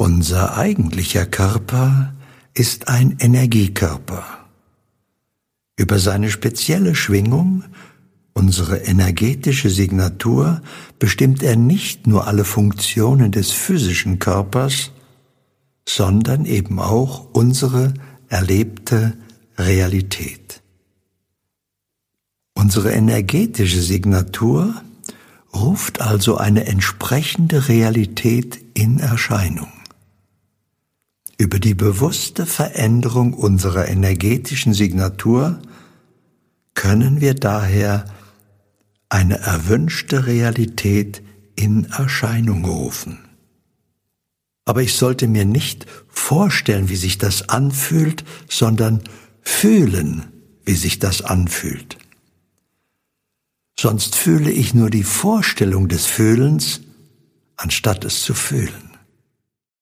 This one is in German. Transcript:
Unser eigentlicher Körper ist ein Energiekörper. Über seine spezielle Schwingung, unsere energetische Signatur, bestimmt er nicht nur alle Funktionen des physischen Körpers, sondern eben auch unsere erlebte Realität. Unsere energetische Signatur ruft also eine entsprechende Realität in Erscheinung. Über die bewusste Veränderung unserer energetischen Signatur können wir daher eine erwünschte Realität in Erscheinung rufen. Aber ich sollte mir nicht vorstellen, wie sich das anfühlt, sondern fühlen, wie sich das anfühlt. Sonst fühle ich nur die Vorstellung des Fühlens, anstatt es zu fühlen.